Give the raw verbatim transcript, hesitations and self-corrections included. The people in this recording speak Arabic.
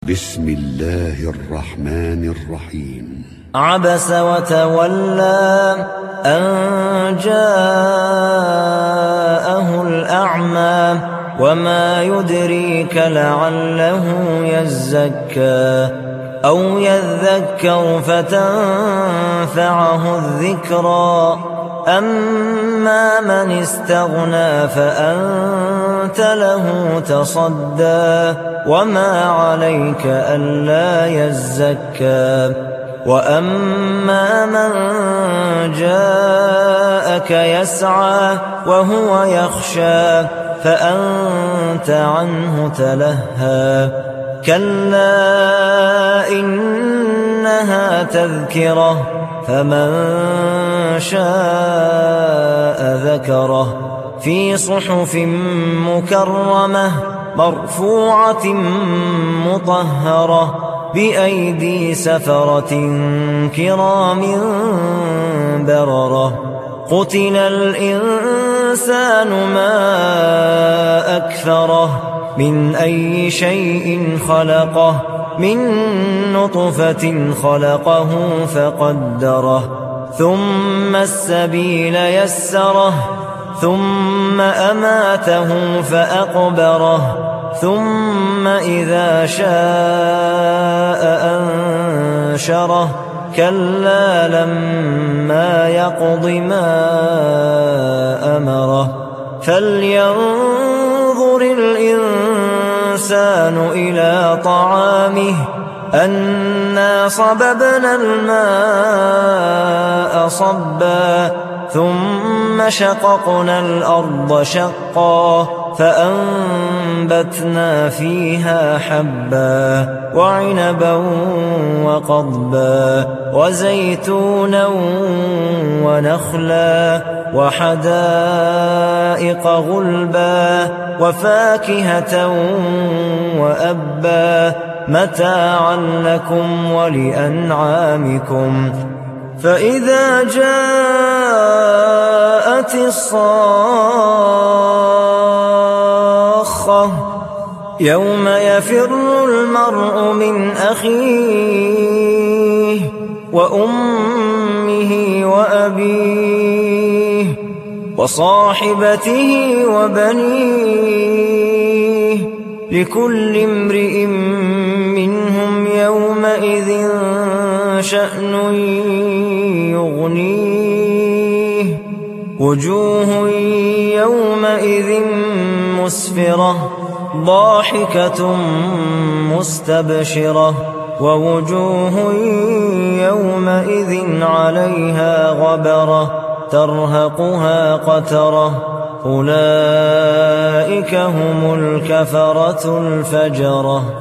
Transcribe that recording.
بسم الله الرحمن الرحيم. عبس وتولى أن جاءه الأعمى وما يدريك لعله يزكى أو يذكر فتنفعه الذكرى أما من استغنى فأنت له تصدى وما عليك ألا يزكى وأما من جاءك يسعى وهو يخشى فأنت عنه تلهى كلا إنها تذكرة فمن شاء ذكره في صحف مكرمة مرفوعة مطهرة بأيدي سفرة كرام بررة قتل الإنسان ما أكفره من أي شيء خلقه من نطفة خلقه فقدره ثم السبيل يسره ثم أماته فأقبره ثم إذا شاء أنشره كلا لما يقض ما أمره فلينظر الإنسان إلى طعامه أنا صببنا الماء صبا ثم شققنا الأرض شقا فأنبتنا فيها حبا وعنبا وقضبا وزيتونا ونخلا وحدائق غلبا وفاكهة وأبا متاعا لكم ولأنعامكم فإذا جاءت الصاخة يوم يفر المرء من أخيه وأمه وأبيه وصاحبته وبنيه لكل امرئ منهم يومئذ شأن يغنيه وجوه يومئذ مسفرة ضاحكة مستبشرة ووجوه يومئذ عليها غبرة ترهقها قترة أولئك هم الكفرة الفجرة.